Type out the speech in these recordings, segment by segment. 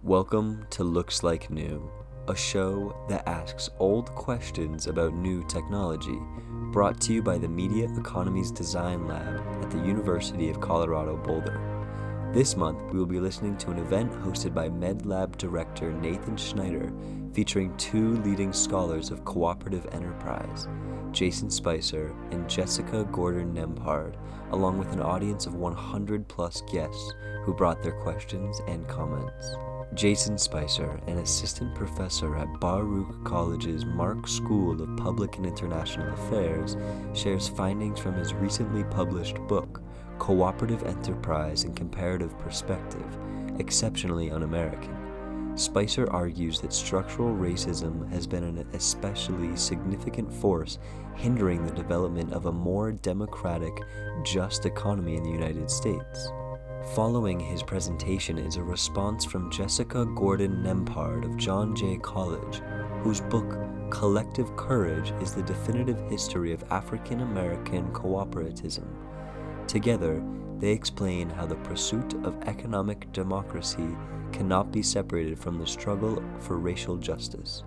Welcome to Looks Like New, a show that asks old questions about new technology, brought to you by the Media Economies Design Lab at the University of Colorado Boulder. This month, we will be listening to an event hosted by MedLab director Nathan Schneider, featuring two leading scholars of cooperative enterprise, Jason Spicer and Jessica Gordon-Nembhard, along with an audience of 100 plus guests who brought their questions and comments. Jason Spicer, an assistant professor at Baruch College's Mark School of Public and International Affairs, shares findings from his recently published book, Cooperative Enterprise and Comparative Perspective, Exceptionally Un-American. Spicer argues that structural racism has been an especially significant force hindering the development of a more democratic, just economy in the United States. Following his presentation is a response from Jessica Gordon-Nembhard of John Jay College, whose book, Collective Courage, is the definitive history of African American cooperativism. Together, they explain how the pursuit of economic democracy cannot be separated from the struggle for racial justice.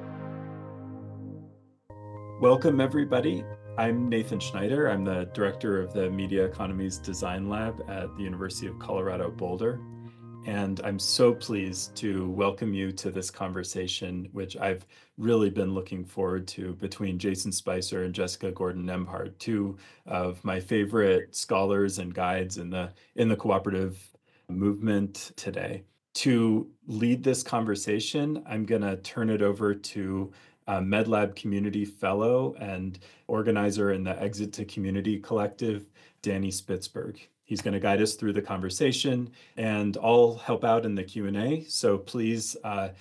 Welcome, everybody. I'm Nathan Schneider. I'm the director of the Media Economies Design Lab at the University of Colorado Boulder. And I'm so pleased to welcome you to this conversation, which I've really been looking forward to, between Jason Spicer and Jessica Gordon-Nembhard, two of my favorite scholars and guides in the cooperative movement today. To lead this conversation, I'm going to turn it over to MedLab Community Fellow and organizer in the Exit to Community Collective, Danny Spitzberg. He's going to guide us through the conversation, and I'll help out in the Q&A. So please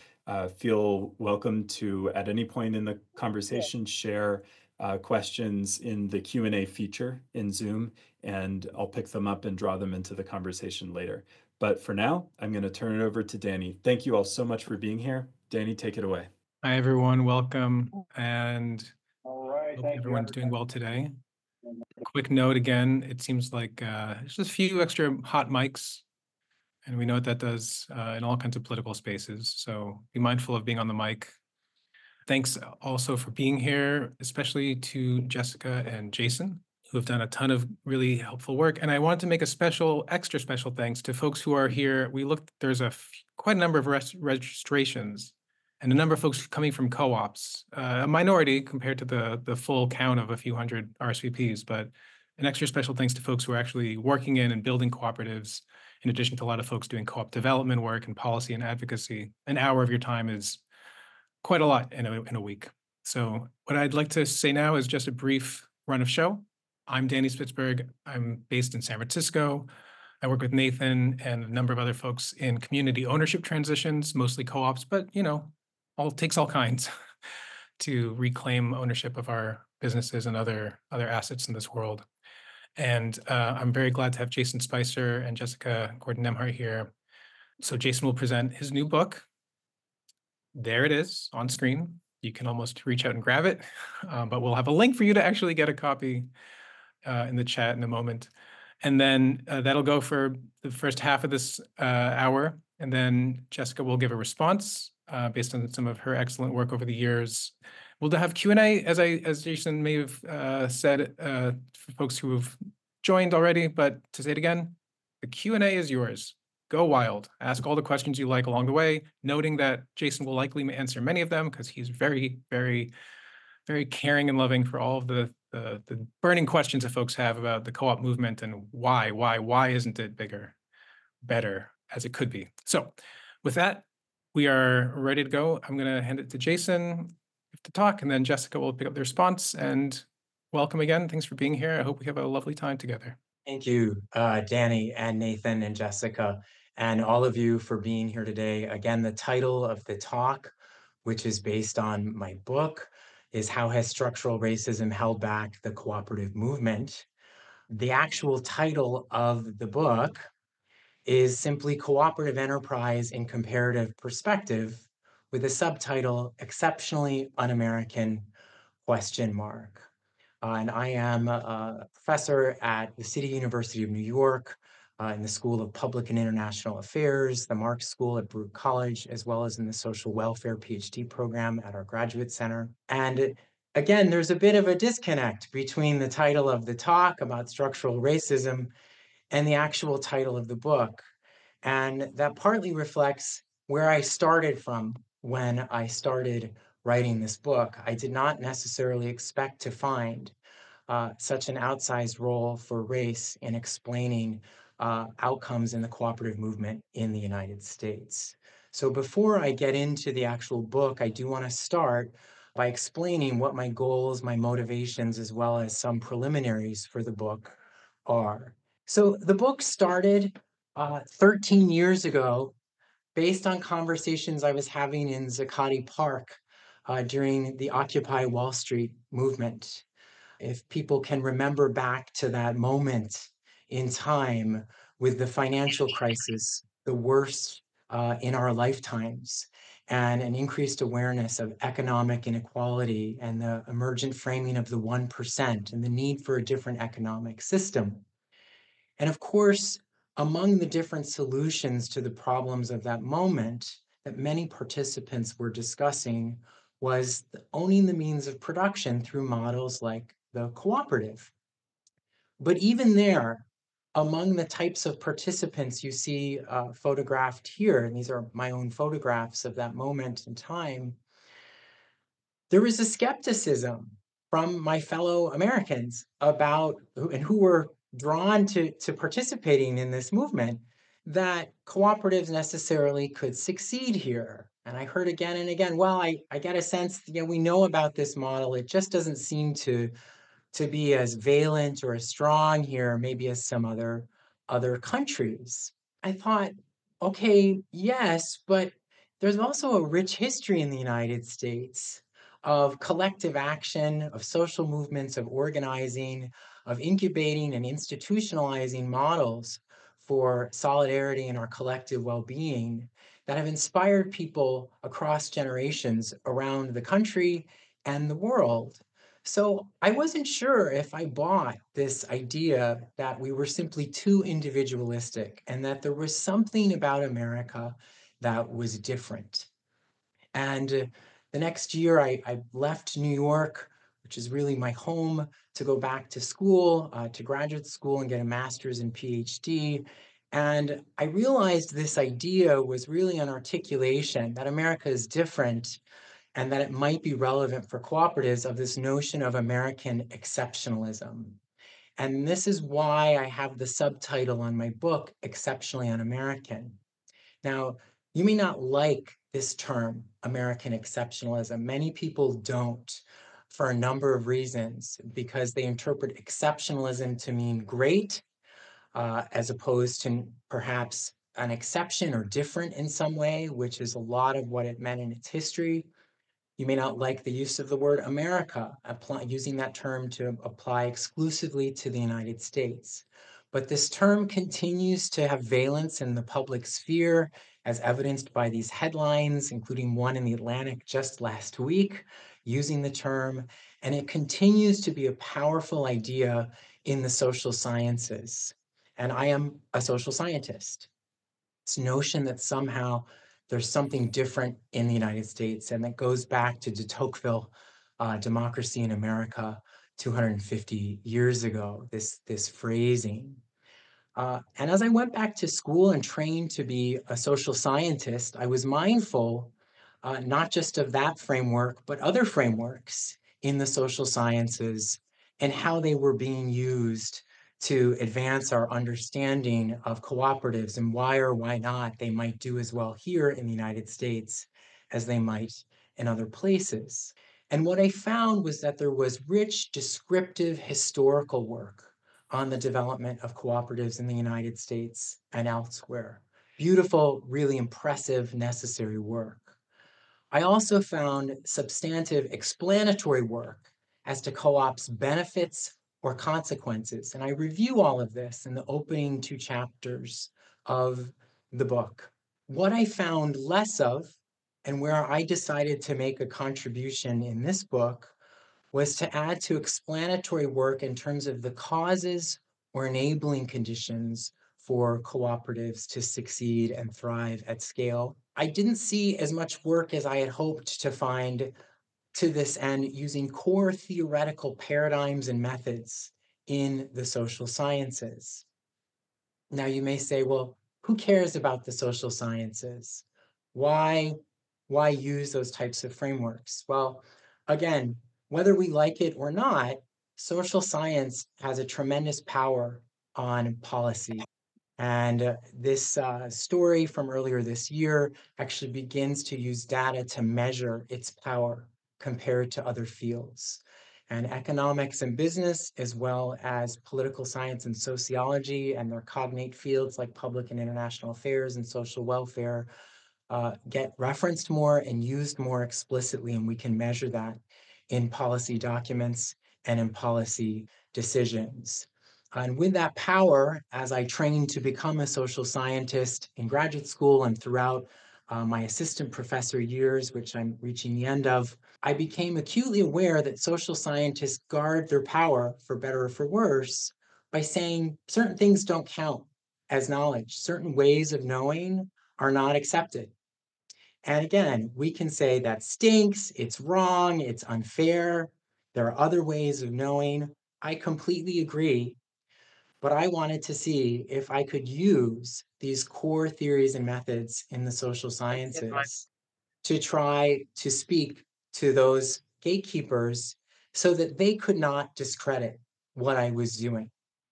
feel welcome to, at any point in the conversation, share questions in the Q&A feature in Zoom, and I'll pick them up and draw them into the conversation later. But for now, I'm going to turn it over to Danny. Thank you all so much for being here. Danny, take it away. Hi, everyone. Welcome. And hope everyone's doing well today. Quick note again, it seems like there's just a few extra hot mics, and we know what that does in all kinds of political spaces. So be mindful of being on the mic. Thanks also for being here, especially to Jessica and Jason, who have done a ton of really helpful work. And I wanted to make a extra special thanks to folks who are here. We looked, there's quite a number of registrations and a number of folks coming from co-ops, a minority compared to the full count of a few hundred RSVPs, but an extra special thanks to folks who are actually working in and building cooperatives, in addition to a lot of folks doing co-op development work and policy and advocacy. An hour of your time is quite a lot in a week. So what I'd like to say now is just a brief run of show. I'm Danny Spitzberg. I'm based in San Francisco. I work with Nathan and a number of other folks in community ownership transitions, mostly co-ops, but takes all kinds to reclaim ownership of our businesses and other assets in this world. And I'm very glad to have Jason Spicer and Jessica Gordon-Nembhard here. So Jason will present his new book. There it is on screen. You can almost reach out and grab it, but we'll have a link for you to actually get a copy in the chat in a moment. And then that'll go for the first half of this hour. And then Jessica will give a response based on some of her excellent work over the years. We'll have Q&A, as Jason may have said, for folks who have joined already. But to say it again, the Q&A is yours. Go wild. Ask all the questions you like along the way, noting that Jason will likely answer many of them because he's very, very, very caring and loving for all of the burning questions that folks have about the co-op movement and why isn't it bigger, better as it could be. So with that, we are ready to go. I'm going to hand it to Jason to talk, and then Jessica will pick up the response. And welcome again. Thanks for being here. I hope we have a lovely time together. Thank you, Danny and Nathan and Jessica, and all of you for being here today. Again, the title of the talk, which is based on my book, is How Has Structural Racism Held Back the Cooperative Movement? The actual title of the book is simply Cooperative Enterprise in Comparative Perspective, with a subtitle, Exceptionally Un-American ? And I am a professor at the City University of New York, in the School of Public and International Affairs, the Marx School at Baruch College, as well as in the Social Welfare PhD program at our Graduate Center. And again, there's a bit of a disconnect between the title of the talk about structural racism and the actual title of the book. And that partly reflects where I started from when I started writing this book. I did not necessarily expect to find such an outsized role for race in explaining outcomes in the cooperative movement in the United States. So before I get into the actual book, I do want to start by explaining what my goals, my motivations, as well as some preliminaries for the book are. So the book started 13 years ago based on conversations I was having in Zuccotti Park during the Occupy Wall Street movement. If people can remember back to that moment in time with the financial crisis, the worst in our lifetimes, and an increased awareness of economic inequality and the emergent framing of the 1% and the need for a different economic system. And of course, among the different solutions to the problems of that moment that many participants were discussing was owning the means of production through models like the cooperative. But even there, among the types of participants you see photographed here, and these are my own photographs of that moment in time, there was a skepticism from my fellow Americans about, and who were drawn to participating in this movement, that cooperatives necessarily could succeed here. And I heard again and again, well, I get a sense, we know about this model. It just doesn't seem to be as valent or as strong here, maybe as some other countries. I thought, okay, yes, but there's also a rich history in the United States of collective action, of social movements, of organizing, of incubating and institutionalizing models for solidarity and our collective well-being that have inspired people across generations around the country and the world. So I wasn't sure if I bought this idea that we were simply too individualistic and that there was something about America that was different. And the next year, I left New York, which is really my home, to go back to school, to graduate school and get a master's and PhD. And I realized this idea was really an articulation that America is different and that it might be relevant for cooperatives of this notion of American exceptionalism. And this is why I have the subtitle on my book, Exceptionally Un-American. Now, you may not like this term, American exceptionalism. Many people don't, for a number of reasons, because they interpret exceptionalism to mean great, as opposed to perhaps an exception or different in some way, which is a lot of what it meant in its history. You may not like the use of the word America, using that term to apply exclusively to the United States. But this term continues to have valence in the public sphere, as evidenced by these headlines, including one in the Atlantic just last week, using the term, and it continues to be a powerful idea in the social sciences. And I am a social scientist. This notion that somehow there's something different in the United States, and that goes back to de Tocqueville, Democracy in America, 250 years ago, this phrasing. And as I went back to school and trained to be a social scientist, I was mindful not just of that framework, but other frameworks in the social sciences and how they were being used to advance our understanding of cooperatives and why or why not they might do as well here in the United States as they might in other places. And what I found was that there was rich, descriptive, historical work on the development of cooperatives in the United States and elsewhere. Beautiful, really impressive, necessary work. I also found substantive explanatory work as to co-ops' benefits or consequences. And I review all of this in the opening 2 chapters of the book. What I found less of, and where I decided to make a contribution in this book, was to add to explanatory work in terms of the causes or enabling conditions for cooperatives to succeed and thrive at scale. I didn't see as much work as I had hoped to find to this end using core theoretical paradigms and methods in the social sciences. Now you may say, well, who cares about the social sciences? Why use those types of frameworks? Well, again, whether we like it or not, social science has a tremendous power on policy. And this story from earlier this year actually begins to use data to measure its power compared to other fields. And economics and business, as well as political science and sociology and their cognate fields like public and international affairs and social welfare, get referenced more and used more explicitly, and we can measure that in policy documents and in policy decisions. And with that power, as I trained to become a social scientist in graduate school and throughout my assistant professor years, which I'm reaching the end of, I became acutely aware that social scientists guard their power, for better or for worse, by saying certain things don't count as knowledge. Certain ways of knowing are not accepted. And again, we can say that stinks, it's wrong, it's unfair. There are other ways of knowing. I completely agree, but I wanted to see if I could use these core theories and methods in the social sciences to try to speak to those gatekeepers so that they could not discredit what I was doing.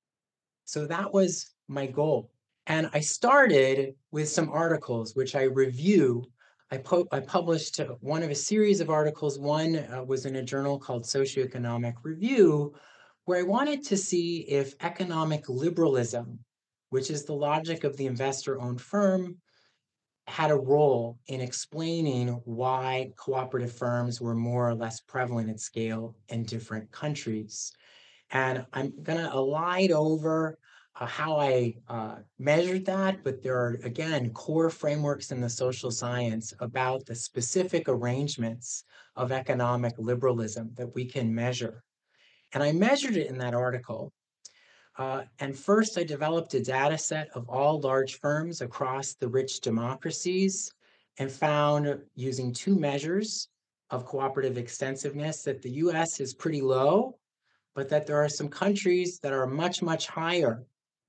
So that was my goal. And I started with some articles, which I review. I published one of a series of articles. One was in a journal called Socioeconomic Review, where I wanted to see if economic liberalism, which is the logic of the investor-owned firm, had a role in explaining why cooperative firms were more or less prevalent at scale in different countries. And I'm going to elide over how I measured that, but there are, again, core frameworks in the social science about the specific arrangements of economic liberalism that we can measure. And I measured it in that article. And first, I developed a data set of all large firms across the rich democracies and found, using two measures of cooperative extensiveness, that the US is pretty low, but that there are some countries that are much, much higher.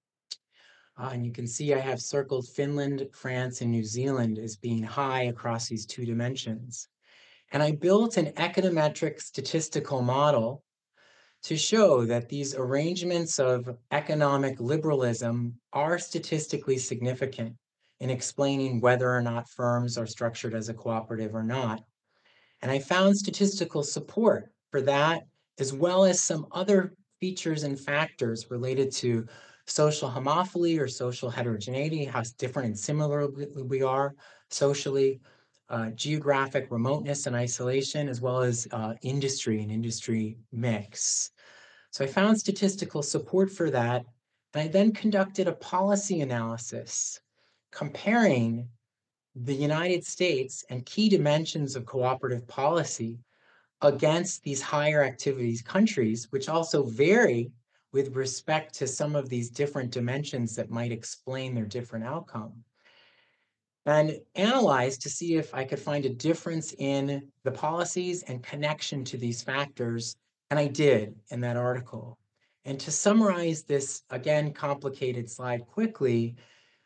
And you can see I have circled Finland, France, and New Zealand as being high across these two dimensions. And I built an econometric statistical model to show that these arrangements of economic liberalism are statistically significant in explaining whether or not firms are structured as a cooperative or not. And I found statistical support for that, as well as some other features and factors related to social homophily or social heterogeneity, how different and similar we are socially, geographic remoteness and isolation, as well as industry and industry mix. So I found statistical support for that. And I then conducted a policy analysis comparing the United States and key dimensions of cooperative policy against these higher activities countries, which also vary with respect to some of these different dimensions that might explain their different outcome. And analyzed to see if I could find a difference in the policies and connection to these factors. And I did in that article. And to summarize this, again, complicated slide quickly,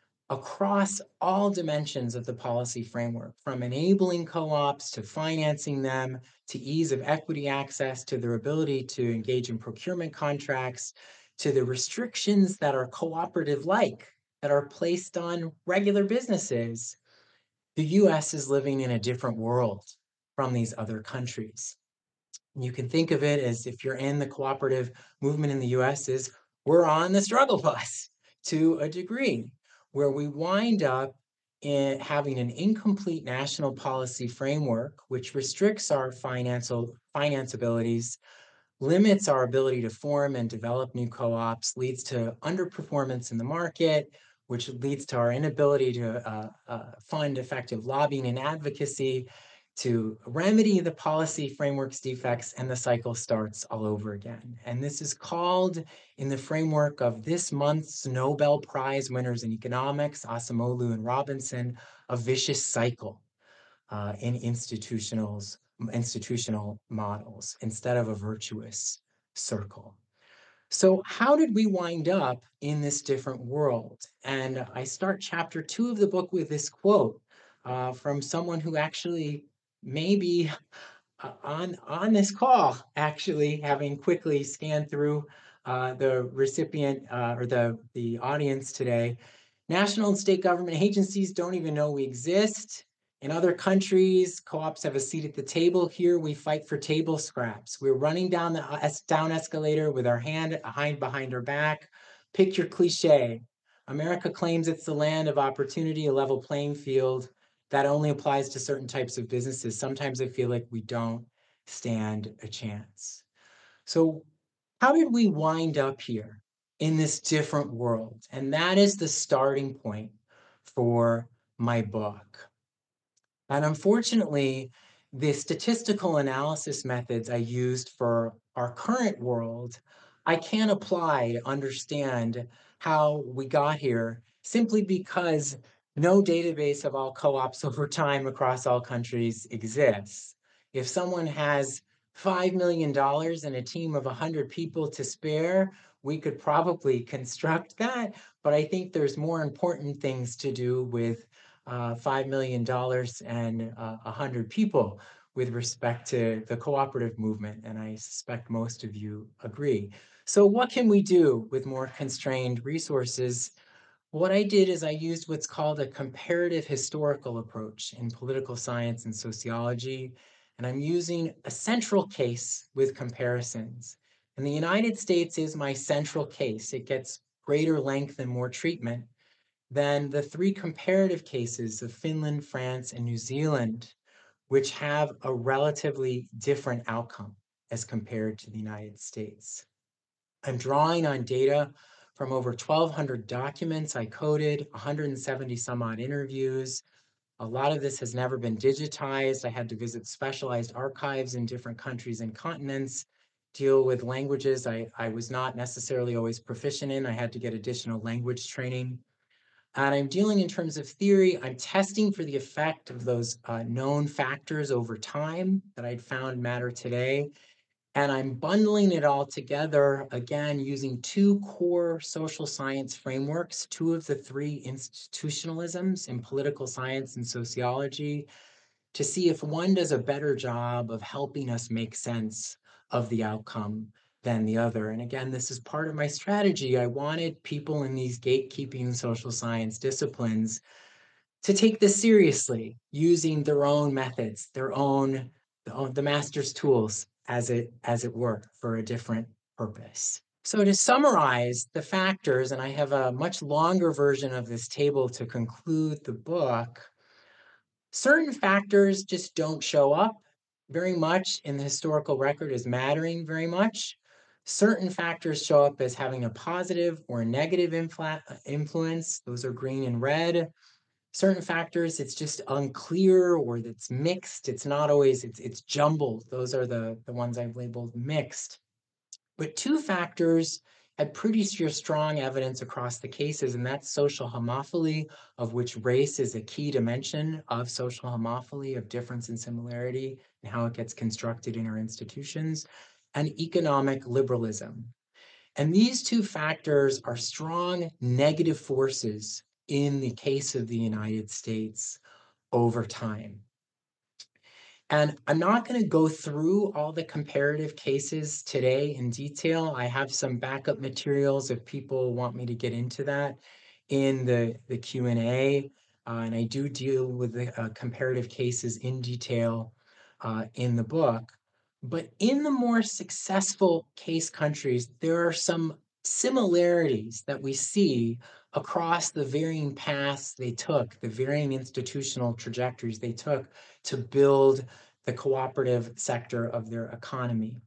across all dimensions of the policy framework, from enabling co-ops to financing them, to ease of equity access, to their ability to engage in procurement contracts, to the restrictions that are cooperative-like, that are placed on regular businesses, the US is living in a different world from these other countries. You can think of it as, if you're in the cooperative movement in the US, is we're on the struggle bus to a degree, where we wind up in having an incomplete national policy framework, which restricts our finance abilities, limits our ability to form and develop new co-ops, leads to underperformance in the market, which leads to our inability to fund effective lobbying and advocacy, to remedy the policy framework's defects, and the cycle starts all over again. And this is called, in the framework of this month's Nobel Prize winners in economics, Acemoglu and Robinson, a vicious cycle in institutional models instead of a virtuous circle. So how did we wind up in this different world? And I start chapter 2 of the book with this quote from someone who actually may be on this call, actually, having quickly scanned through the recipient or the audience today. National and state government agencies don't even know we exist. In other countries, co-ops have a seat at the table. Here, we fight for table scraps. We're running down the down escalator with our hand behind our back. Pick your cliche. America claims it's the land of opportunity, a level playing field. That only applies to certain types of businesses. Sometimes I feel like we don't stand a chance. So how did we wind up here in this different world? And that is the starting point for my book. And unfortunately, the statistical analysis methods I used for our current world, I can't apply to understand how we got here, simply because no database of all co-ops over time across all countries exists. If someone has $5 million and a team of 100 people to spare, we could probably construct that. But I think there's more important things to do with $5 million and 100 people with respect to the cooperative movement, and I suspect most of you agree. So what can we do with more constrained resources? What I did is I used what's called a comparative historical approach in political science and sociology, and I'm using a central case with comparisons. And the United States is my central case. It gets greater length and more treatment than the 3 comparative cases of Finland, France, and New Zealand, which have a relatively different outcome as compared to the United States. I'm drawing on data from over 1,200 documents I coded, 170 some odd interviews. A lot of this has never been digitized. I had to visit specialized archives in different countries and continents, deal with languages I was not necessarily always proficient in. I had to get additional language training. And I'm dealing in terms of theory. I'm testing for the effect of those known factors over time that I'd found matter today. And I'm bundling it all together, again, using 2 core social science frameworks, 2 of the 3 institutionalisms in political science and sociology, to see if one does a better job of helping us make sense of the outcome than the other. And again, this is part of my strategy. I wanted people in these gatekeeping social science disciplines to take this seriously, using their own methods, the master's tools, as it were, for a different purpose. So to summarize the factors, and I have a much longer version of this table to conclude the book, certain factors just don't show up very much in the historical record as mattering very much. Certain factors show up as having a positive or a negative influence. Those are green and red. Certain factors, it's just unclear, or it's mixed. It's not always, it's jumbled. Those are the ones I've labeled mixed. But 2 factors had pretty strong evidence across the cases, and that's social homophily, of which race is a key dimension of social homophily, of difference and similarity, and how it gets constructed in our institutions, and economic liberalism. And these 2 factors are strong negative forces in the case of the United States over time. And I'm not going to go through all the comparative cases today in detail. I have some backup materials if people want me to get into that in the Q&A. And I do deal with the comparative cases in detail in the book. But in the more successful case countries, there are some similarities that we see across the varying paths they took, the varying institutional trajectories they took to build the cooperative sector of their economy.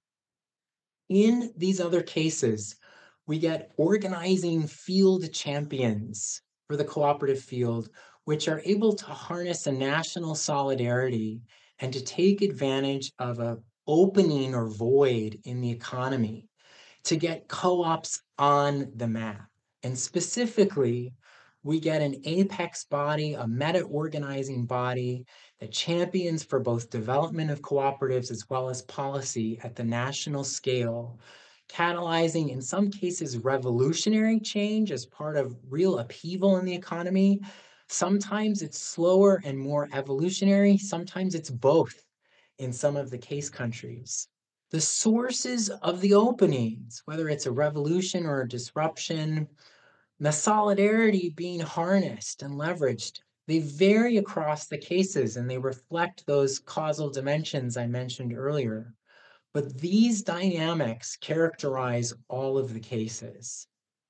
In these other cases, we get organizing field champions for the cooperative field, which are able to harness a national solidarity and to take advantage of an opening or void in the economy to get co-ops on the map. And specifically, we get an apex body, a meta-organizing body that champions for both development of cooperatives as well as policy at the national scale, catalyzing, in some cases, revolutionary change as part of real upheaval in the economy. Sometimes it's slower and more evolutionary. Sometimes it's both in some of the case countries. The sources of the openings, whether it's a revolution or a disruption, the solidarity being harnessed and leveraged, they vary across the cases and they reflect those causal dimensions I mentioned earlier. But these dynamics characterize all of the cases.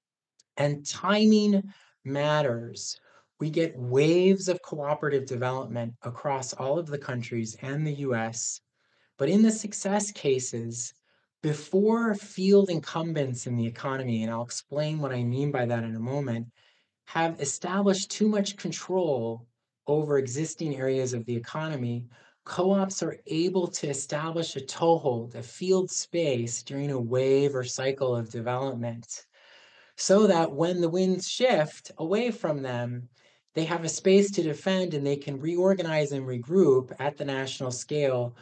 And timing matters. We get waves of cooperative development across all of the countries and the US. But in the success cases, before field incumbents in the economy, and I'll explain what I mean by that in a moment, have established too much control over existing areas of the economy, co-ops are able to establish a toehold, a field space during a wave or cycle of development, so that when the winds shift away from them, they have a space to defend and they can reorganize and regroup at the national scale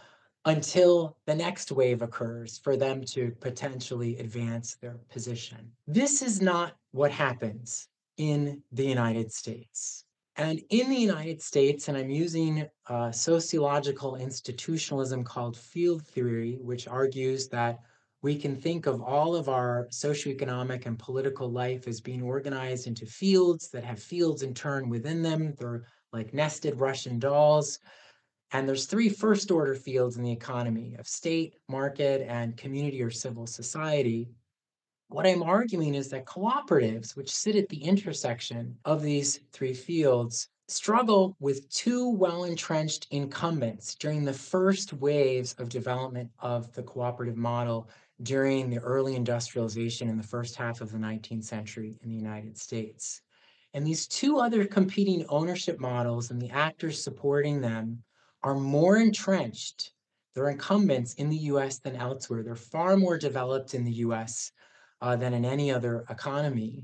until the next wave occurs for them to potentially advance their position. This is not what happens in the United States. And in the United States, and I'm using a sociological institutionalism called field theory, which argues that we can think of all of our socioeconomic and political life as being organized into fields that have fields in turn within them. They're like nested Russian dolls. And there's three first order fields in the economy of state, market, and community or civil society. What I'm arguing is that cooperatives, which sit at the intersection of these three fields, struggle with two well-entrenched incumbents during the first waves of development of the cooperative model during the early industrialization in the first half of the 19th century in the United States. And these two other competing ownership models and the actors supporting them are more entrenched. They're incumbents in the US than elsewhere. They're far more developed in the US than in any other economy.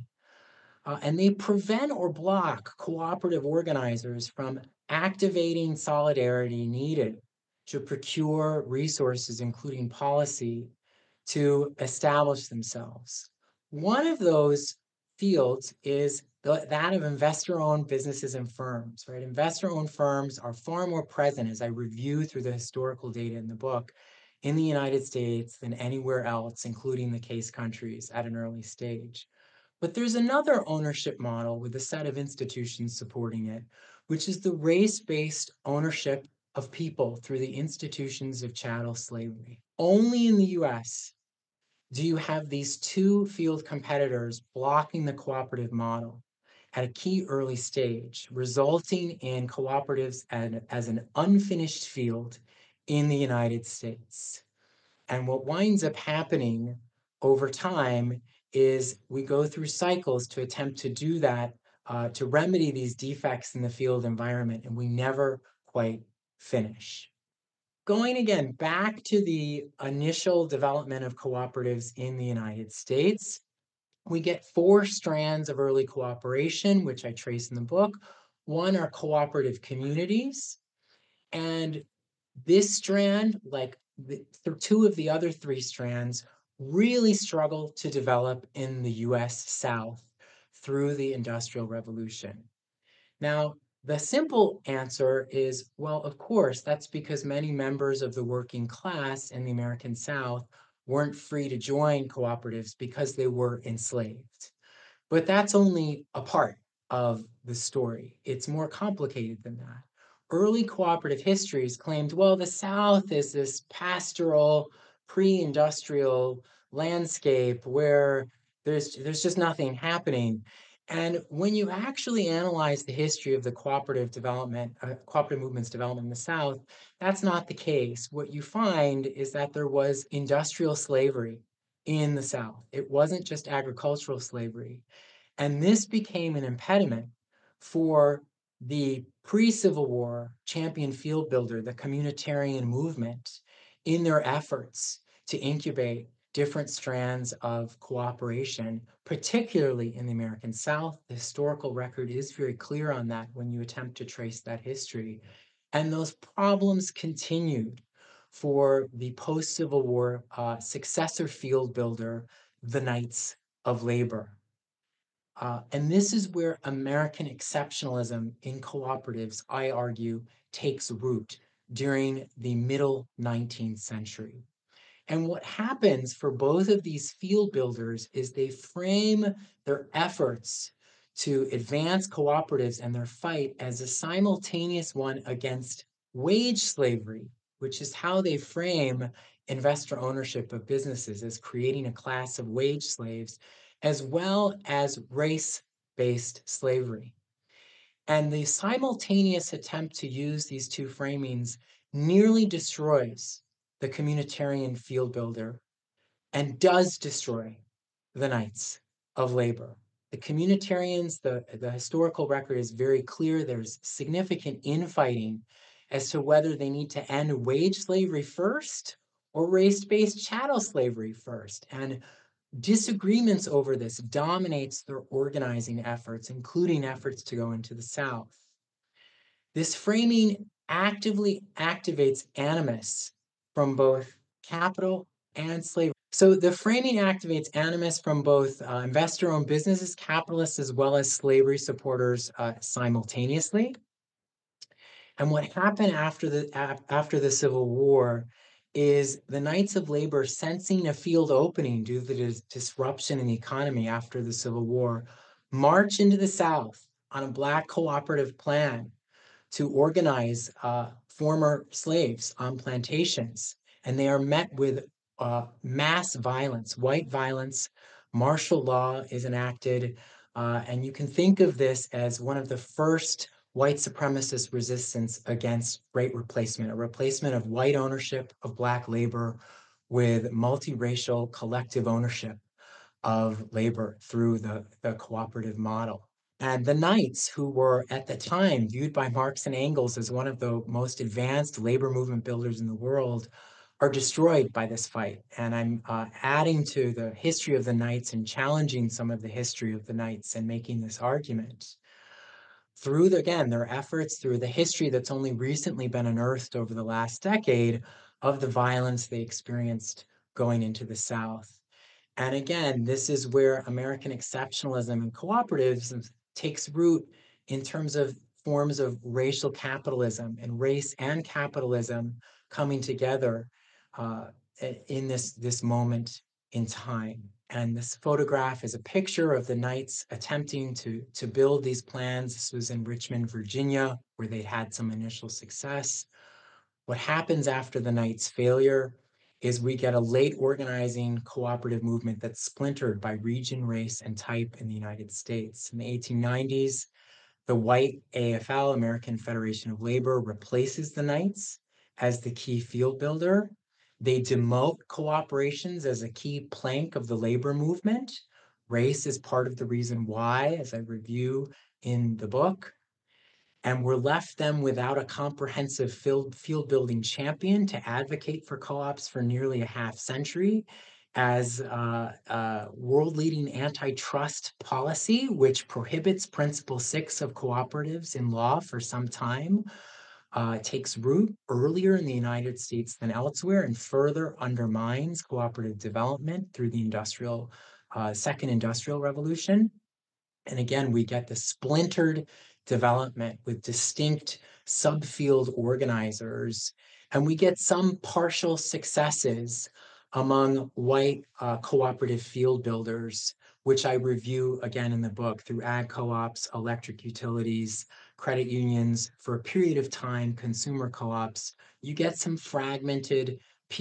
And they prevent or block cooperative organizers from activating solidarity needed to procure resources, including policy, to establish themselves. One of those fields is that of investor-owned businesses and firms, right? Investor-owned firms are far more present, as I review through the historical data in the book, in the United States than anywhere else, including the case countries at an early stage. But there's another ownership model with a set of institutions supporting it, which is the race-based ownership of people through the institutions of chattel slavery. Only in the US do you have these two field competitors blocking the cooperative model at a key early stage, resulting in cooperatives as an unfinished field in the United States. And what winds up happening over time is we go through cycles to attempt to do that, to remedy these defects in the field environment, and we never quite finish. Going again back to the initial development of cooperatives in the United States, we get four strands of early cooperation, which I trace in the book. One are cooperative communities. And this strand, like the two of the other three strands, really struggled to develop in the US South through the Industrial Revolution. Now, the simple answer is, well, of course, that's because many members of the working class in the American South weren't free to join cooperatives because they were enslaved. But that's only a part of the story. It's more complicated than that. Early cooperative histories claimed, well, the South is this pastoral, pre-industrial landscape where there's just nothing happening. And when you actually analyze the history of the cooperative development, cooperative movement's development in the South, that's not the case. What you find is that there was industrial slavery in the South. It wasn't just agricultural slavery. And this became an impediment for the pre-Civil War champion field builder, the communitarian movement, in their efforts to incubate different strands of cooperation, particularly in the American South. The historical record is very clear on that when you attempt to trace that history. And those problems continued for the post-Civil War successor field builder, the Knights of Labor. And this is where American exceptionalism in cooperatives, I argue, takes root during the middle 19th century. And what happens for both of these field builders is they frame their efforts to advance cooperatives and their fight as a simultaneous one against wage slavery, which is how they frame investor ownership of businesses, as creating a class of wage slaves, as well as race-based slavery. And the simultaneous attempt to use these two framings nearly destroys the communitarian field builder and does destroy the Knights of Labor. The communitarians, the historical record is very clear. There's significant infighting as to whether they need to end wage slavery first or race-based chattel slavery first. And disagreements over this dominates their organizing efforts, including efforts to go into the South. This framing actively activates animus from both capital and slavery. So the framing activates animus from both investor-owned businesses, capitalists, as well as slavery supporters simultaneously. And what happened after the Civil War is the Knights of Labor, sensing a field opening due to the disruption in the economy after the Civil War, march into the South on a Black cooperative plan to organize former slaves on plantations. And they are met with mass violence, white violence. Martial law is enacted. And you can think of this as one of the first white supremacist resistance against great replacement, a replacement of white ownership of Black labor with multiracial collective ownership of labor through the cooperative model. And the Knights, who were at the time viewed by Marx and Engels as one of the most advanced labor movement builders in the world, are destroyed by this fight. And I'm adding to the history of the Knights and challenging some of the history of the Knights and making this argument. Through, again, their efforts, through the history that's only recently been unearthed over the last decade of the violence they experienced going into the South. And again, this is where American exceptionalism and cooperatives takes root in terms of forms of racial capitalism and race and capitalism coming together in this moment in time. And this photograph is a picture of the Knights attempting to build these plans. This was in Richmond, Virginia, where they had some initial success. What happens after the Knights' failure is we get a late organizing cooperative movement that's splintered by region, race, and type in the United States. In the 1890s, the white AFL, American Federation of Labor, replaces the Knights as the key field builder. They demote cooperations as a key plank of the labor movement. Race is part of the reason why, as I review in the book. And we're left then without a comprehensive field building champion to advocate for co-ops for nearly a half century, as world-leading antitrust policy, which prohibits Principle 6 of cooperatives in law for some time, takes root earlier in the United States than elsewhere and further undermines cooperative development through the second industrial revolution. And again, we get the splintered development with distinct subfield organizers, and we get some partial successes among white cooperative field builders, which I review again in the book through ag co-ops, electric utilities, credit unions, for a period of time, consumer co-ops. You get some fragmented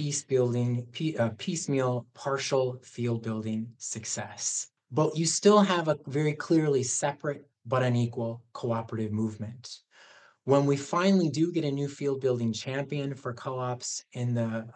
piecemeal, partial field building success. But you still have a very clearly separate but unequal cooperative movement. When we finally do get a new field building champion for co-ops in the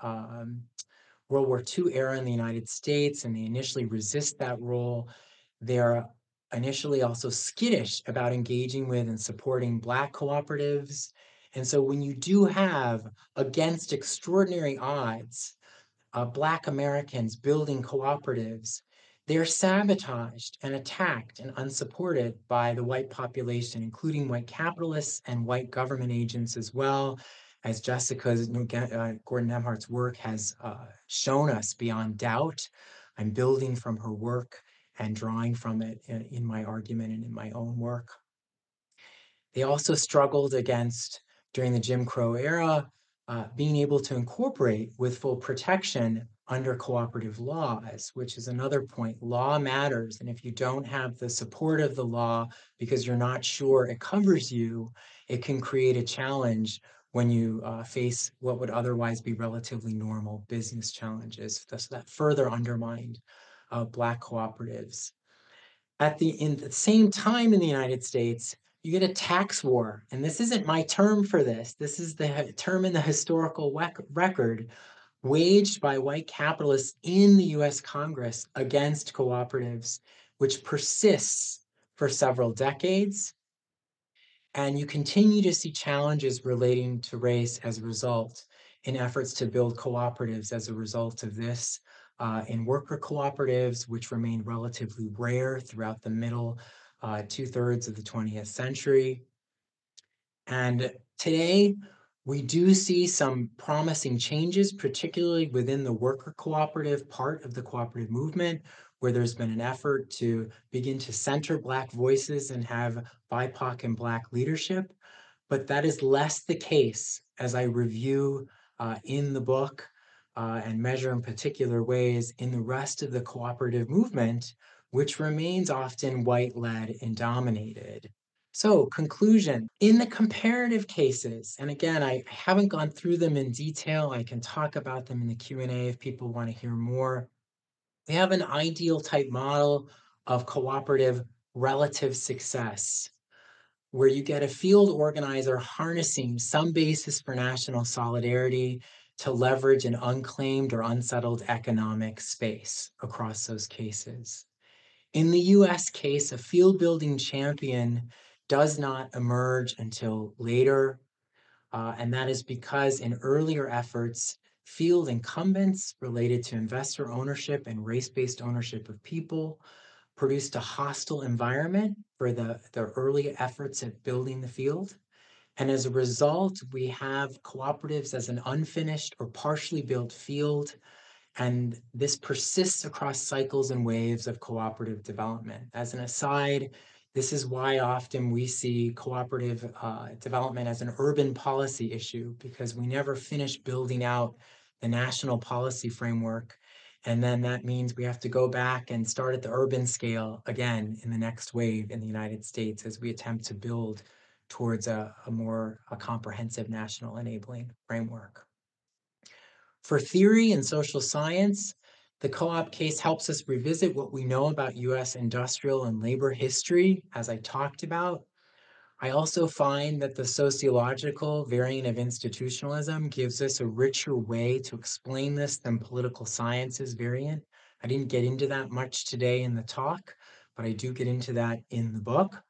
World War II era in the United States, and they initially resist that role, they're initially also skittish about engaging with and supporting Black cooperatives. And so when you do have, against extraordinary odds, Black Americans building cooperatives, they're sabotaged and attacked and unsupported by the white population, including white capitalists and white government agents as well, as Jessica's Gordon Nemhart's work has shown us beyond doubt. I'm building from her work and drawing from it in my argument and in my own work. They also struggled against, during the Jim Crow era, being able to incorporate with full protection under cooperative laws, which is another point. Law matters. And if you don't have the support of the law because you're not sure it covers you, it can create a challenge when you face what would otherwise be relatively normal business challenges. So that further undermined Black cooperatives. In the same time in the United States, you get a tax war. And this isn't my term for this. This is the term in the historical record waged by white capitalists in the US Congress against cooperatives, which persists for several decades. And you continue to see challenges relating to race as a result in efforts to build cooperatives as a result of this. In worker cooperatives, which remained relatively rare throughout the middle 2/3 of the 20th century. And today, we do see some promising changes, particularly within the worker cooperative part of the cooperative movement, where there's been an effort to begin to center Black voices and have BIPOC and Black leadership. But that is less the case as I review in the book and measure in particular ways in the rest of the cooperative movement, which remains often white-led and dominated. So, conclusion, in the comparative cases, and again, I haven't gone through them in detail. I can talk about them in the Q&A if people want to hear more. We have an ideal type model of cooperative relative success, where you get a field organizer harnessing some basis for national solidarity to leverage an unclaimed or unsettled economic space across those cases. In the US case, a field building champion does not emerge until later, and that is because in earlier efforts, field incumbents related to investor ownership and race-based ownership of people produced a hostile environment for the early efforts at building the field. And as a result, we have cooperatives as an unfinished or partially built field. And this persists across cycles and waves of cooperative development. As an aside, this is why often we see cooperative development as an urban policy issue, because we never finish building out the national policy framework. And then that means we have to go back and start at the urban scale again in the next wave in the United States as we attempt to build towards a more comprehensive national enabling framework. For theory and social science, the co-op case helps us revisit what we know about US industrial and labor history, as I talked about. I also find that the sociological variant of institutionalism gives us a richer way to explain this than political science's variant. I didn't get into that much today in the talk, but I do get into that in the book.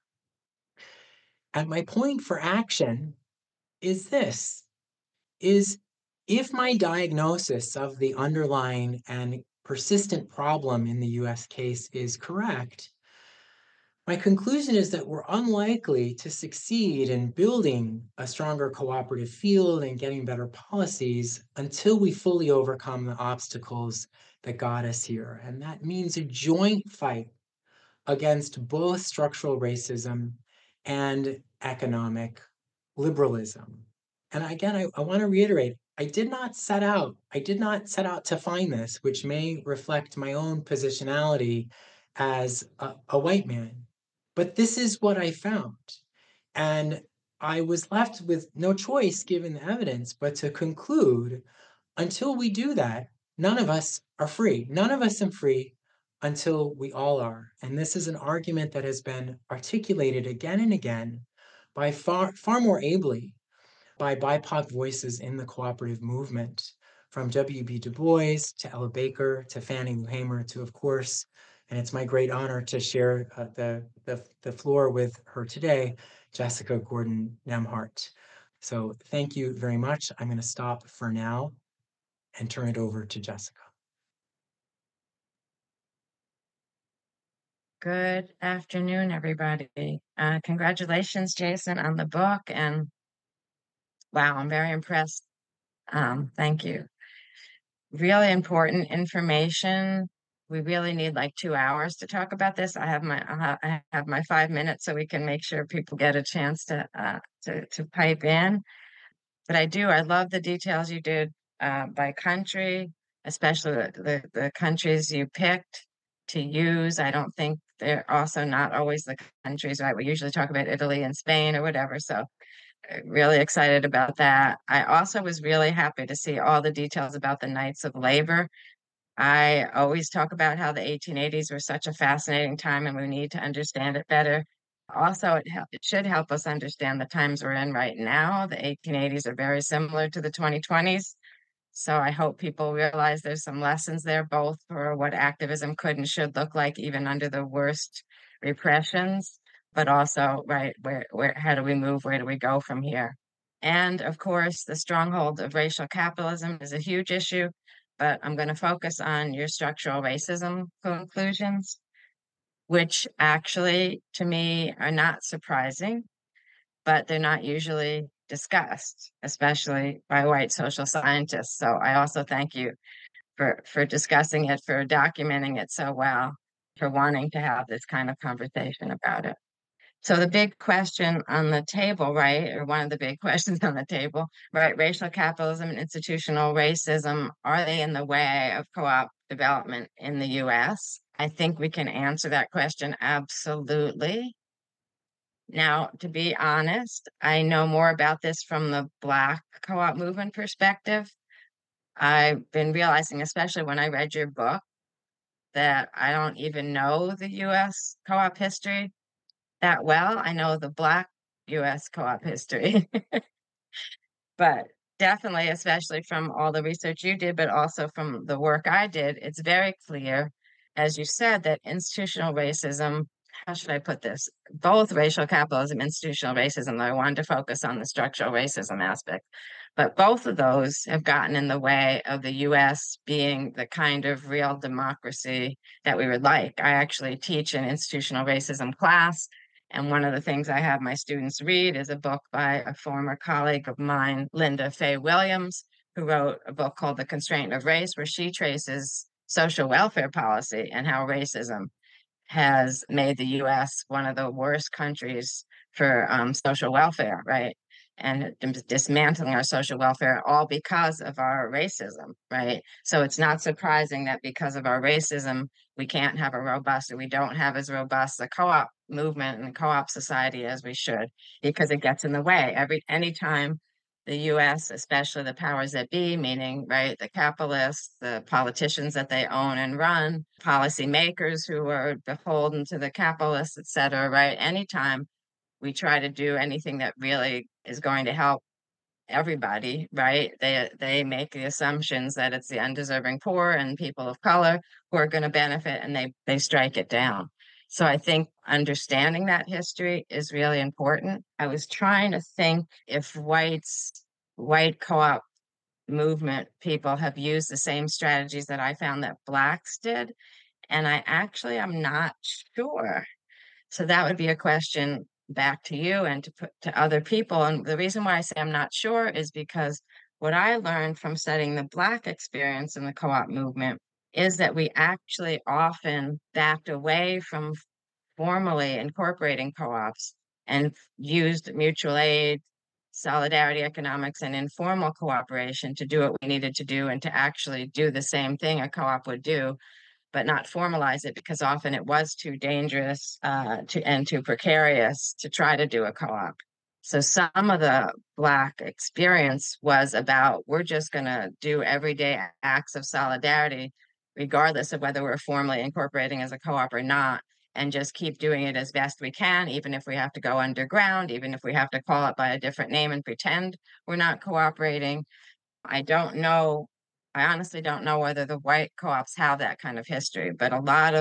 And my point for action is this, is if my diagnosis of the underlying and persistent problem in the US case is correct, my conclusion is that we're unlikely to succeed in building a stronger cooperative field and getting better policies until we fully overcome the obstacles that got us here. And that means a joint fight against both structural racism and economic liberalism. And again, I want to reiterate, I did not set out to find this, which may reflect my own positionality as a white man. But this is what I found. And I was left with no choice given the evidence, but to conclude, until we do that, none of us are free. None of us are free until we all are. And this is an argument that has been articulated again and again by far more ably by BIPOC voices in the cooperative movement, from W.B. Du Bois to Ella Baker to Fannie Lou Hamer to, of course, And it's my great honor to share the floor with her today, Jessica Gordon Nembhard. So thank you very much. I'm going to stop for now and turn it over to Jessica. Good afternoon, everybody. Congratulations, Jason, on the book. And wow, I'm very impressed. Thank you. Really important information. We really need like 2 hours to talk about this. I have my 5 minutes so we can make sure people get a chance to pipe in. But I love the details you did by country, especially the countries you picked to use. I don't think they're also not always the countries, right? We usually talk about Italy and Spain or whatever. So really excited about that. I also was really happy to see all the details about the Knights of Labor. I always talk about how the 1880s were such a fascinating time and we need to understand it better. Also, it should help us understand the times we're in right now. The 1880s are very similar to the 2020s. So I hope people realize there's some lessons there, both for what activism could and should look like, even under the worst repressions, but also, right, how do we move? Where do we go from here? And of course, the stronghold of racial capitalism is a huge issue, but I'm going to focus on your structural racism conclusions, which actually, to me, are not surprising, but they're not usually discussed, especially by white social scientists. So I also thank you for discussing it, for documenting it so well, for wanting to have this kind of conversation about it. So the big question on the table, right, or one of the big questions on the table, right, racial capitalism and institutional racism, are they in the way of co-op development in the US? I think we can answer that question absolutely. Now, to be honest, I know more about this from the Black co-op movement perspective. I've been realizing, especially when I read your book, that I don't even know the US co-op history that well. I know the Black US co-op history, but definitely, especially from all the research you did, but also from the work I did, it's very clear, as you said, that institutional racism, how should I put this? Both racial capitalism, institutional racism, though I wanted to focus on the structural racism aspect, but both of those have gotten in the way of the US being the kind of real democracy that we would like. I actually teach an institutional racism class. And one of the things I have my students read is a book by a former colleague of mine, Linda Fay Williams, who wrote a book called The Constraint of Race, where she traces social welfare policy and how racism has made the US one of the worst countries for social welfare, right? And dismantling our social welfare all because of our racism, right? So it's not surprising that because of our racism, we can't have a robust, or we don't have as robust a co-op movement and co-op society as we should, because it gets in the way. Anytime the US, especially the powers that be, meaning, right, the capitalists, the politicians that they own and run, policymakers who are beholden to the capitalists, et cetera, right? Anytime we try to do anything that really is going to help everybody, right? They make the assumptions that it's the undeserving poor and people of color who are going to benefit, and they strike it down. So I think understanding that history is really important. I was trying to think if white co-op movement people have used the same strategies that I found that Blacks did, and I actually am not sure. So that would be a question back to you and to put to other people. And the reason why I say I'm not sure is because what I learned from studying the Black experience in the co-op movement is that we actually often backed away from formally incorporating co-ops and used mutual aid, solidarity economics, and informal cooperation to do what we needed to do and to actually do the same thing a co-op would do, but not formalize it because often it was too dangerous and too precarious to try to do a co-op. So some of the Black experience was about, we're just going to do everyday acts of solidarity, regardless of whether we're formally incorporating as a co-op or not, and just keep doing it as best we can, even if we have to go underground, even if we have to call it by a different name and pretend we're not cooperating. I don't know. I honestly don't know whether the white co-ops have that kind of history, but a lot of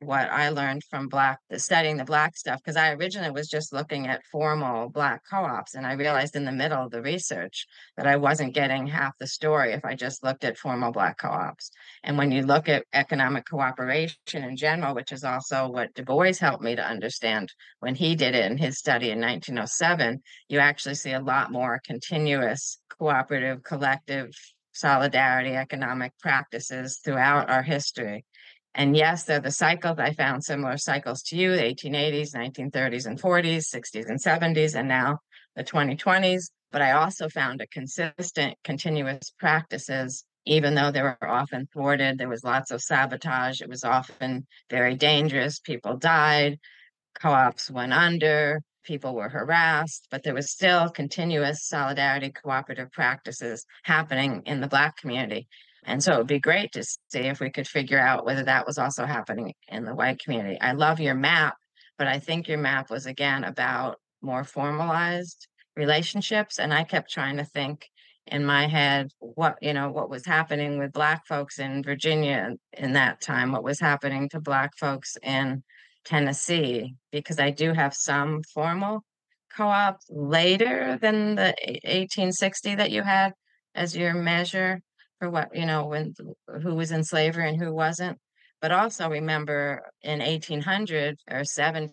what I learned from studying the Black stuff, because I originally was just looking at formal Black co-ops, and I realized in the middle of the research that I wasn't getting half the story if I just looked at formal Black co-ops. And when you look at economic cooperation in general, which is also what Du Bois helped me to understand when he did it in his study in 1907, you actually see a lot more continuous cooperative, collective solidarity economic practices throughout our history. And yes, they're the cycles. I found similar cycles to you, the 1880s, 1930s and 40s, 60s and 70s, and now the 2020s. But I also found a consistent, continuous practices, even though they were often thwarted. There was lots of sabotage. It was often very dangerous. People died, co-ops went under, people were harassed, but there was still continuous solidarity, cooperative practices happening in the Black community. And so it would be great to see if we could figure out whether that was also happening in the white community. I love your map, but I think your map was again about more formalized relationships. And I kept trying to think in my head what was happening with Black folks in Virginia in that time, what was happening to Black folks in Tennessee, because I do have some formal co-ops later than the 1860 that you had as your measure for who was in slavery and who wasn't. But also remember in 1800 or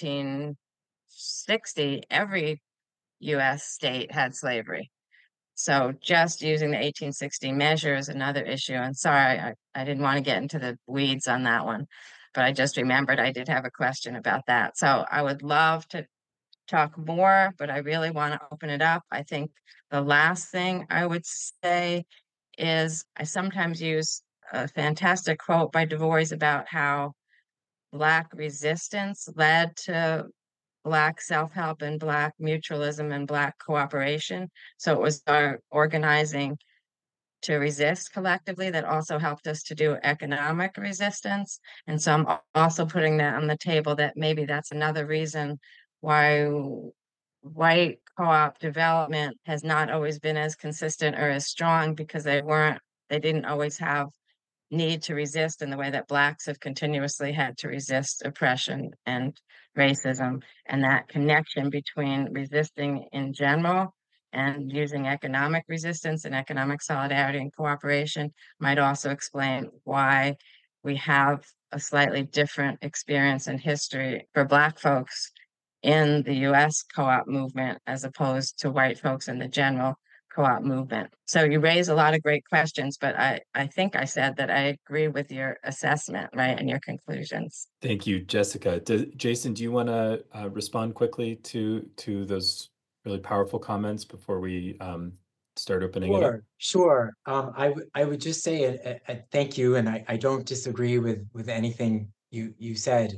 1760, every US state had slavery. So just using the 1860 measure is another issue. And sorry, I didn't want to get into the weeds on that one, but I just remembered I did have a question about that. So I would love to talk more, but I really want to open it up. I think the last thing I would say is I sometimes use a fantastic quote by Du Bois about how Black resistance led to Black self-help and Black mutualism and Black cooperation. So it was our organizing to resist collectively that also helped us to do economic resistance. And so I'm also putting that on the table that maybe that's another reason why white co-op development has not always been as consistent or as strong, because they didn't always have need to resist in the way that Blacks have continuously had to resist oppression and racism. And that connection between resisting in general and using economic resistance and economic solidarity and cooperation might also explain why we have a slightly different experience in history for Black folks in the US co-op movement as opposed to white folks in the general co-op movement. So you raise a lot of great questions, but I think I said that I agree with your assessment, right, and your conclusions. Thank you, Jessica. Jason, do you want to respond quickly to those really powerful comments before we start opening it up? Sure. I would just say thank you, and I don't disagree with anything you said.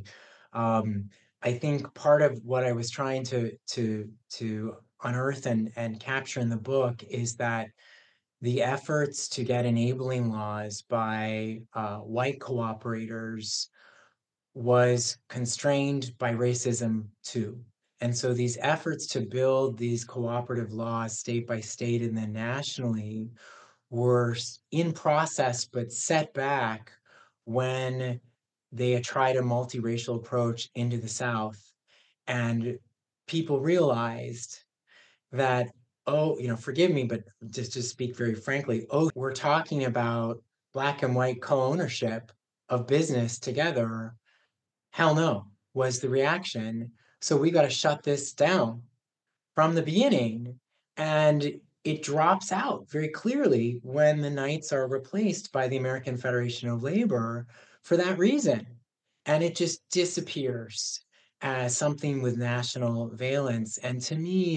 I think part of what I was trying to unearth and capture in the book is that the efforts to get enabling laws by white cooperators was constrained by racism too. And so these efforts to build these cooperative laws state by state and then nationally were in process but set back when they tried a multiracial approach into the South. And people realized that, forgive me, but just to speak very frankly, we're talking about Black and white co-ownership of business together. Hell no, was the reaction. So we got to shut this down from the beginning. And it drops out very clearly when the Knights are replaced by the American Federation of Labor for that reason. And it just disappears as something with national valence. And to me,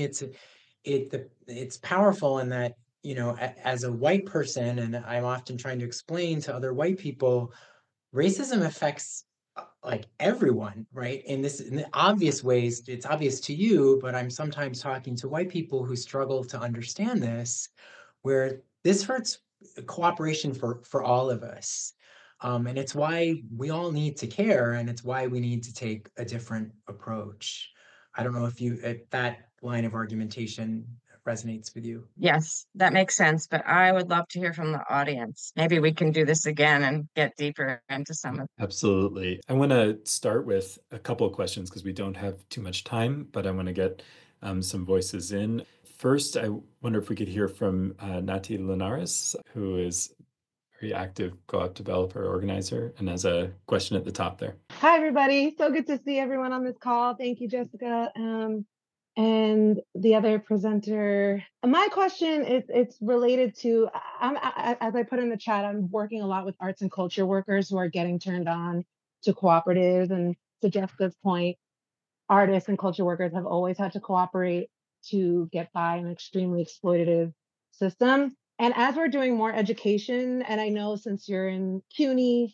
it's powerful in that, as a white person, and I'm often trying to explain to other white people, racism affects like everyone, right? In the obvious ways, it's obvious to you, but I'm sometimes talking to white people who struggle to understand this, where this hurts cooperation for all of us. And it's why we all need to care, and it's why we need to take a different approach. I don't know if that line of argumentation resonates with you. Yes, that makes sense, but I would love to hear from the audience. Maybe we can do this again and get deeper into some of. Absolutely. I want to start with a couple of questions because we don't have too much time, but I want to get some voices in. First, I wonder if we could hear from Nati Linares, who is a very active co-op developer organizer and has a question at the top there. Hi, everybody. So good to see everyone on this call. Thank you, Jessica. And the other presenter. My question is, it's related to, as I put in the chat, I'm working a lot with arts and culture workers who are getting turned on to cooperatives. And to Jessica's point, artists and culture workers have always had to cooperate to get by an extremely exploitative system. And as we're doing more education, and I know since you're in CUNY,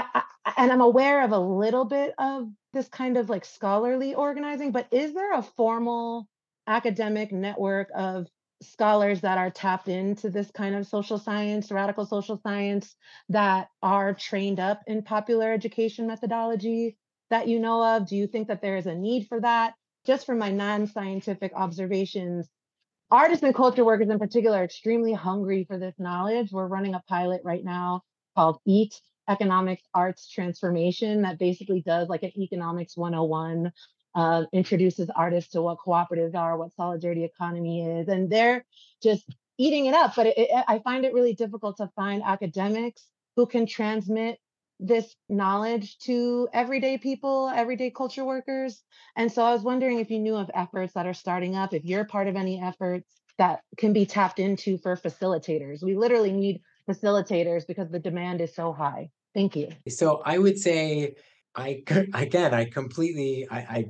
and I'm aware of a little bit of this kind of like scholarly organizing, but is there a formal academic network of scholars that are tapped into this kind of social science, radical social science, that are trained up in popular education methodology that you know of? Do you think that there is a need for that? Just from my non-scientific observations, artists and culture workers in particular are extremely hungry for this knowledge. We're running a pilot right now called EAT, Economics Arts Transformation, that basically does like an economics 101, introduces artists to what cooperatives are, what solidarity economy is, and they're just eating it up. But I find it really difficult to find academics who can transmit this knowledge to everyday people, everyday culture workers. And so I was wondering if you knew of efforts that are starting up, if you're part of any efforts that can be tapped into for facilitators. We literally need facilitators because the demand is so high. Thank you. So I would say, I completely,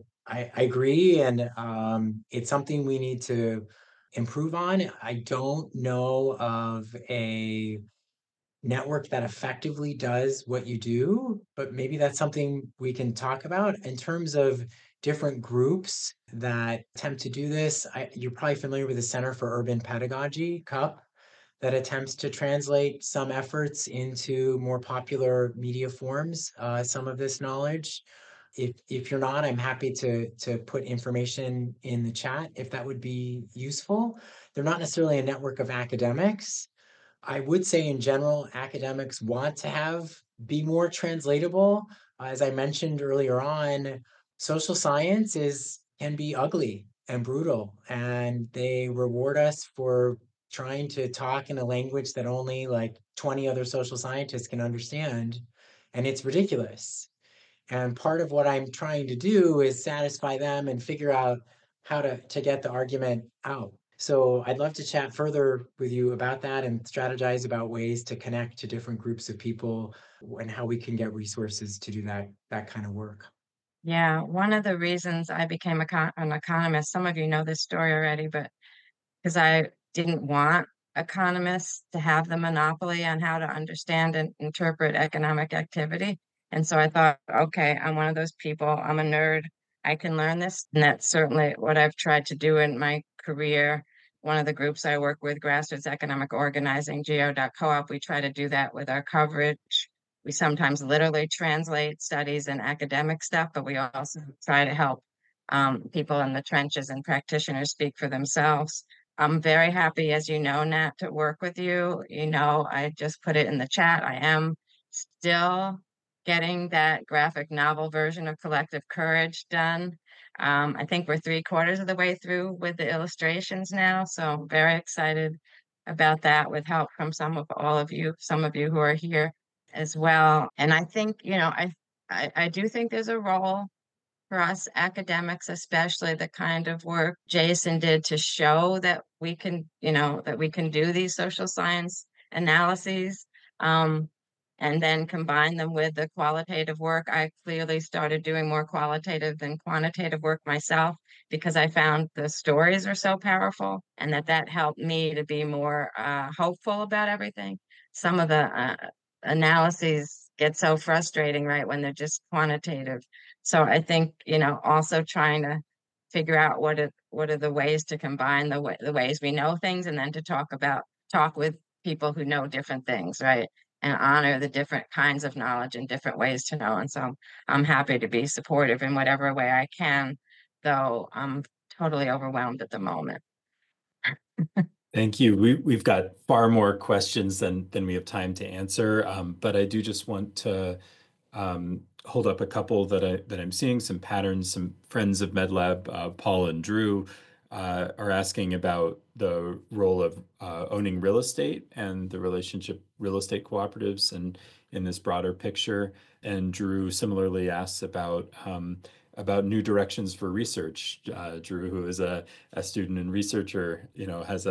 I agree. And it's something we need to improve on. I don't know of a network that effectively does what you do, but maybe that's something we can talk about in terms of different groups that attempt to do this. You're probably familiar with the Center for Urban Pedagogy, CUP, that attempts to translate some efforts into more popular media forms, some of this knowledge. If you're not, I'm happy to put information in the chat if that would be useful. They're not necessarily a network of academics. I would say in general, academics want to be more translatable. As I mentioned earlier on, social science can be ugly and brutal, and they reward us for trying to talk in a language that only like 20 other social scientists can understand, and it's ridiculous. And part of what I'm trying to do is satisfy them and figure out how to get the argument out. So I'd love to chat further with you about that and strategize about ways to connect to different groups of people and how we can get resources to do that kind of work. Yeah, one of the reasons I became an economist, some of you know this story already, but because I didn't want economists to have the monopoly on how to understand and interpret economic activity. And so I thought, okay, I'm one of those people. I'm a nerd. I can learn this. And that's certainly what I've tried to do in my career. One of the groups I work with, Grassroots Economic Organizing, geo.coop, we try to do that with our coverage. We sometimes literally translate studies and academic stuff, but we also try to help people in the trenches and practitioners speak for themselves. I'm very happy, as you know, Nat, to work with you. You know, I just put it in the chat. I am still getting that graphic novel version of Collective Courage done. I think we're 3/4 of the way through with the illustrations now, so I'm very excited about that with help from some of you who are here as well. And I think, you know, I do think there's a role for us academics, especially the kind of work Jason did to show that we can, you know, that we can do these social science analyses, and then combine them with the qualitative work. I clearly started doing more qualitative than quantitative work myself because I found the stories are so powerful and that helped me to be more hopeful about everything. Some of the analyses get so frustrating, right, when they're just quantitative. So I think, you know, also trying to figure out what are the ways to combine the ways we know things, and then to talk with people who know different things, right? And honor the different kinds of knowledge and different ways to know. And so I'm happy to be supportive in whatever way I can, though I'm totally overwhelmed at the moment. Thank you. We've got far more questions than we have time to answer, but I do just want to hold up a couple that I'm seeing, some patterns. Some friends of MedLab, Paul and Drew, are asking about the role of owning real estate and the relationship real estate cooperatives and in this broader picture. And Drew similarly asks about new directions for research. Drew, who is a student and researcher, has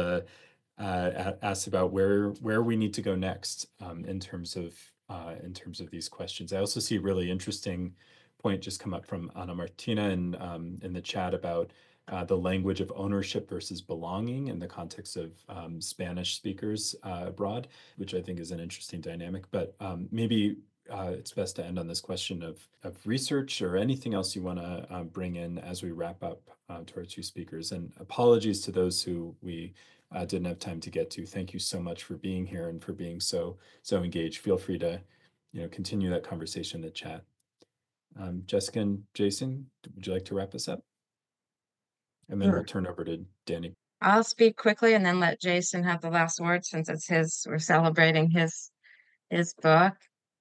asked about where we need to go next in terms of these questions. I also see a really interesting point just come up from Ana Martina in the chat about the language of ownership versus belonging in the context of Spanish speakers abroad, which I think is an interesting dynamic. But maybe it's best to end on this question of research or anything else you want to bring in as we wrap up to our two speakers. And apologies to those who we didn't have time to get to. Thank you so much for being here and for being so engaged. Feel free to continue that conversation in the chat. Jessica and Jason, would you like to wrap us up? And then we'll turn over to Danny. I'll speak quickly and then let Jason have the last word since it's we're celebrating his book.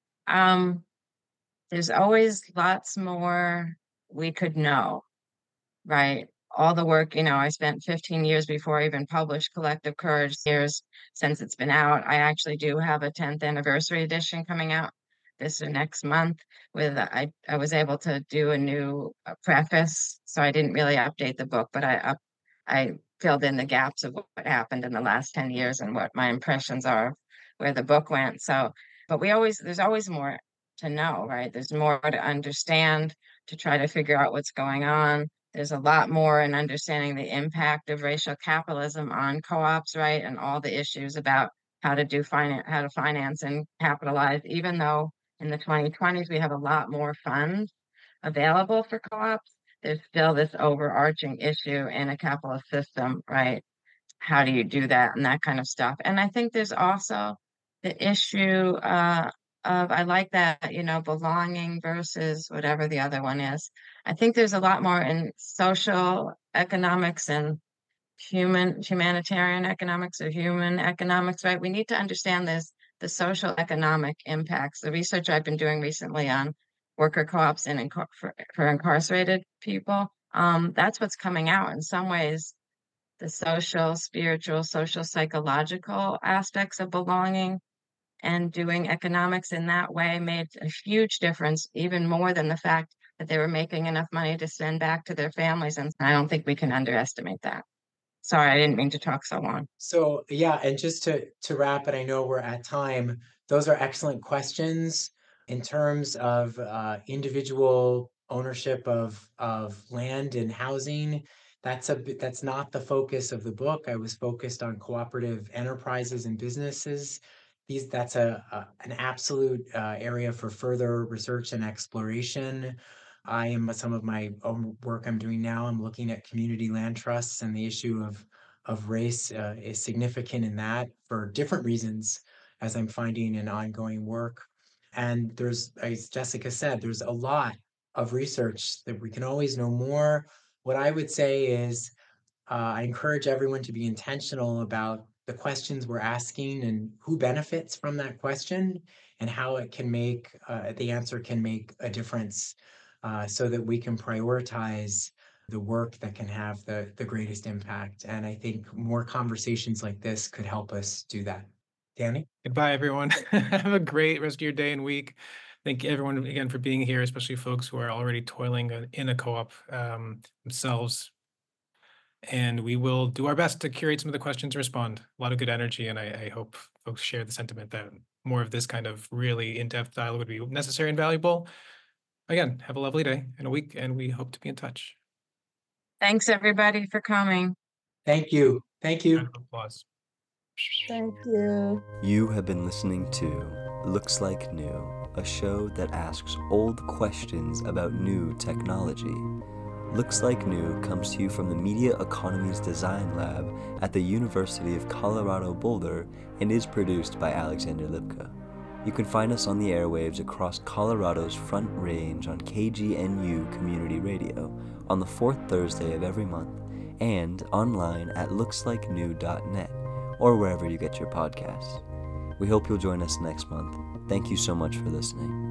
There's always lots more we could know, right? All the work, I spent 15 years before I even published Collective Courage, years since it's been out. I actually do have a 10th anniversary edition coming out this or next month with, I was able to do a new preface, so I didn't really update the book, but I filled in the gaps of what happened in the last 10 years and what my impressions are of where the book went. So, but there's always more to know, right? There's more to understand, to try to figure out what's going on. There's a lot more in understanding the impact of racial capitalism on co-ops, right? And all the issues about how to finance and capitalize, even though in the 2020s, we have a lot more funds available for co-ops. There's still this overarching issue in a capitalist system, right? How do you do that and that kind of stuff? And I think there's also the issue of, I like that, belonging versus whatever the other one is. I think there's a lot more in social economics and humanitarian economics or human economics, right? We need to understand the social economic impacts. The research I've been doing recently on worker co-ops and for incarcerated people, that's what's coming out. In some ways, the social, spiritual, social, psychological aspects of belonging and doing economics in that way made a huge difference, even more than the fact that they were making enough money to send back to their families. And I don't think we can underestimate that. Sorry, I didn't mean to talk so long. So yeah, and just to wrap it, I know we're at time. Those are excellent questions in terms of individual ownership of land and housing. That's not the focus of the book. I was focused on cooperative enterprises and businesses. That's an absolute area for further research and exploration. Some of my own work I'm doing now, I'm looking at community land trusts, and the issue of race is significant in that for different reasons, as I'm finding in ongoing work. And there's, as Jessica said, there's a lot of research that we can always know more. What I would say is I encourage everyone to be intentional about the questions we're asking and who benefits from that question and how it can make, the answer can make a difference so that we can prioritize the work that can have the greatest impact. And I think more conversations like this could help us do that. Danny? Goodbye, everyone. Have a great rest of your day and week. Thank everyone again for being here, especially folks who are already toiling in a co-op themselves. And we will do our best to curate some of the questions and respond. A lot of good energy, and I hope folks share the sentiment that more of this kind of really in-depth dialogue would be necessary and valuable. Again, have a lovely day and a week, and we hope to be in touch. Thanks, everybody, for coming. Thank you. Thank you. Round of applause. Thank you. You have been listening to Looks Like New, a show that asks old questions about new technology. Looks Like New comes to you from the Media Economies Design Lab at the University of Colorado Boulder and is produced by Alexander Lipka. You can find us on the airwaves across Colorado's Front Range on KGNU Community Radio on the fourth Thursday of every month and online at looksLikeNew.net or wherever you get your podcasts. We hope you'll join us next month. Thank you so much for listening.